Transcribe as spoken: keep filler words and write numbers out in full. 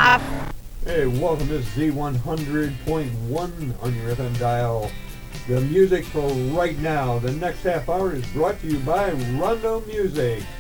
off. Hey, welcome to Z one hundred point one on your F M dial. The music for right now, the next half hour, is brought to you by Rondo Music.